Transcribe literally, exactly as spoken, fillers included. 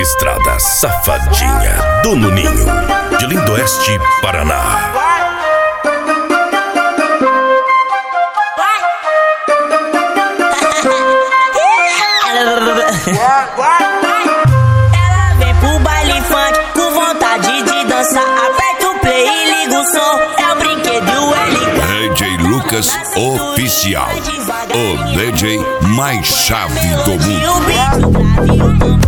Estrada Safadinha do Nuninho, de Lindoeste, Paraná. Ela vem pro baile funk com vontade de dançar. Aperta o play e liga o som. É o brinquedo L. D J Lucas Oficial, o D J mais chave do mundo.